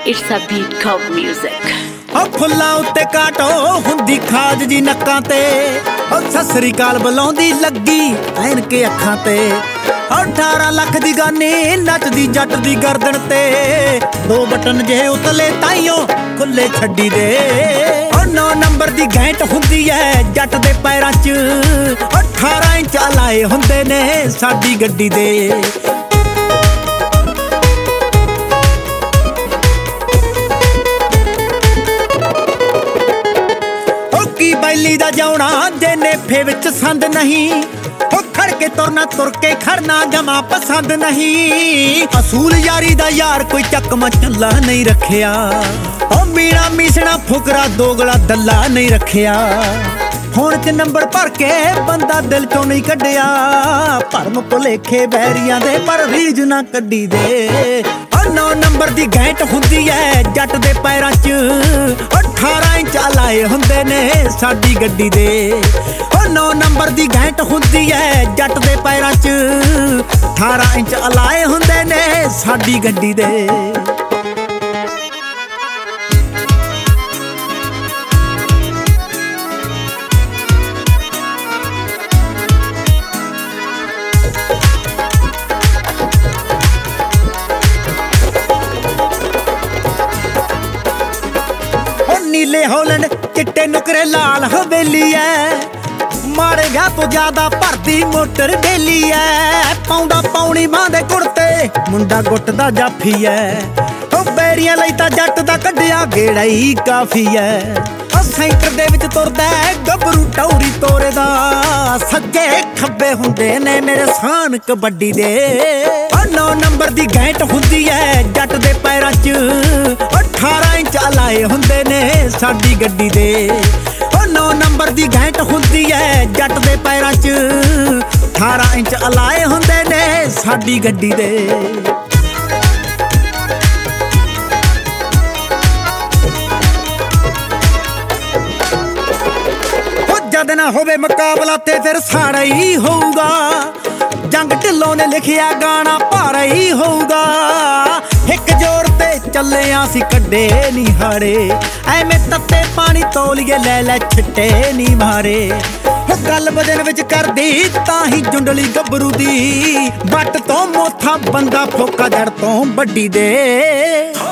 It's a beat called music. ਫੁੱਲਾਂ ਉੱਤੇ ਕਾਟੋ ਹੁੰਦੀ ਖਾਜ ਜੀ ਨੱਕਾਂ ਤੇ ਸਤਿ ਸ੍ਰੀ ਅਕਾਲ ਬੁਲਾਉਂਦੀ ਲੱਗੀ ਐਨ ਕੇ ਅੱਖਾਂ ਤੇ 18 ਲੱਖ ਦੀ ਗਾਨੀ ਨੱਚਦੀ ਜੱਟ ਦੀ ਗਰਦਨ ਤੇ 2 ਬਟਨ ਜਿਹੇ ਉਤਲੇ ਤਾਈਓ ਖੁੱਲੇ ਛੱਡੀ ਦੇ 9 ਨੰਬਰ ਦੀ ਘੈਂਟ ਹੁੰਦੀ ਐ ਜੱਟ ਦੇ ਪੈਰਾਂ 'ਚ 18 ਇੰਚ ਲਾਏ ਹੁੰਦੇ ਨੇ ਸਾਡੀ ਗੱਡੀ ਦੇ ਬੈਲੀ ਦਾ ਜਾਉਣਾ ਦੇ ਨੇਫੇ ਵਿੱਚ ਸੰਦ ਨਹੀਂ ਉਹ ਖੜ ਕੇ ਤੁਰਨਾ ਤੁਰ ਕੇ ਖੜਨਾ ਜਮਾ ਪਸੰਦ ਨਹੀਂ ਅਸੂਲ ਯਾਰੀ ਦਾ ਯਾਰ ਕੋਈ ਚੱਕਮਾ ਚੱਲਾ ਨਹੀਂ ਰੱਖਿਆ ਉਹ ਮੀਣਾ ਮੀਸਣਾ ਫੁਕਰਾ ਦੋਗਲਾ ਦੱਲਾ ਨਹੀਂ ਰੱਖਿਆ ਹੁਣ 'ਚ ਨੰਬਰ ਭਰ ਕੇ ਬੰਦਾ ਦਿਲ ਚੋਂ ਨਹੀਂ ਕੱਢਿਆ ਭਰਮ ਭੁਲੇਖੇ ਬੈਰੀਆਂ ਦੇ ਪਰ ਰੀਝ ਨਾ ਕੱਢੀ ਦੇ 9 ਨੰਬਰ ਦੀ ਘੈਂਟ ਹੁੰਦੀ ਐ ਜੱਟ ਦੇ ਪੈਰਾਂ 'ਚ 18 ਇੰਚ ਲਾਏ ਹੁੰਦੇ ਨੇ ਸਾਡੀ ਗੱਡੀ ਦੇ 9 ਨੰਬਰ ਦੀ ਘੈਂਟ ਹੁੰਦੀ ਐ ਜੱਟ ਦੇ ਪੈਰਾਂ 'ਚ 18 ਇੰਚ ਲਾਏ ਹੁੰਦੇ ਨੇ ਸਾਡੀ ਗੱਡੀ ਦੇ ਨੀਲੇ ਹੋਲੈਂਡ ਚਿੱਟੇ ਨੁਕਰੇ ਲਾਲ ਹਵੇਲੀ ਐ ਮਾੜੇ ਵਿਆਹ ਤੋਂ ਜ਼ਿਆਦਾ ਭਰਦੀ ਮੋਟਰ ਡੇਲੀ ਐ ਪਾਉਂਦਾ ਪੌਣੀ ਮਾਂ ਦੇ ਕੁੜਤੇ ਮੁੰਡਾ ਗੁੱਟ ਦਾ ਜਾਫੀ ਐ ਉਹ ਬੈਰੀਆਂ ਲਈ ਤਾਂ ਜੱਟ ਦਾ ਕੱਢਿਆ ਗੇੜਾ ਹੀ ਕਾਫੀ ਐ ਉਹ ਸੈਂਟਰ ਦੇ ਵਿੱਚ ਤੁਰਦਾ ਗੱਭਰੂ ਟੌਰੀ ਤੋਰੇ ਦਾ ਸੱਜੇ ਖੱਬੇ ਹੁੰਦੇ ਨੇ ਮੇਰੇ ਸਾਨ ਕਬੱਡੀ ਦੇ 9 ਨੰਬਰ ਦੀ ਘੈਂਟ ਹੁੰਦੀ ਐ ਜੱਟ ਦੇ ਪੈਰਾਂ 'ਚ 18 ਇੰਚ ਲਾਏ ਹੁੰਦੇ ਨੇ ਸਾਡੀ ਗੱਡੀ ਦੇ 9 ਨੰਬਰ ਦੀ ਘੈਂਟ ਹੁੰਦੀ ਐ ਜੱਟ ਦੇ ਪੈਰਾਂ 'ਚ 18 ਇੰਚ ਲਾਏ ਹੁੰਦੇ ਨੇ ਸਾਡੀ ਗੱਡੀ ਦੇ ਜਦ ਨਾ ਹੋਵੇ ਮੁਕਾਬਲਾ ਤੇ ਫਿਰ ਸਾੜਾ ਹੀ ਹੋਊਗਾ ਜੰਗ ਢਿੱਲੋਂ ਨੇ ਲਿਖਿਆ ਗਾਣਾ ਭਾਰਾ ਹੀ ਹੋਊਗਾ ਇੱਕ ਜ਼ੋਰ ਤੇ ਚੱਲਿਆ ਸੀ ਕੱਢੇ ਨੀ ਹਾੜੇ ਐਵੇਂ ਤੱਤੇ ਪਾਣੀ ਤੋਲੀਏ ਲੈ ਲੈ ਛਿੱਟੇ ਨੀ ਮਾਰੇ ਉਹ ਗੱਲ ਬਦਨ ਵਿੱਚ ਕਰਦੀ ਤਾਂ ਹੀ ਜੁੰਡਲੀ ਗੱਭਰੂ ਦੀ ਵੱਟ ਤੋਂ ਮੋਥਾ ਬੰਦਾ ਫੋਕਾ ਜੜ ਤੋਂ ਵੱਡੀ ਦੇ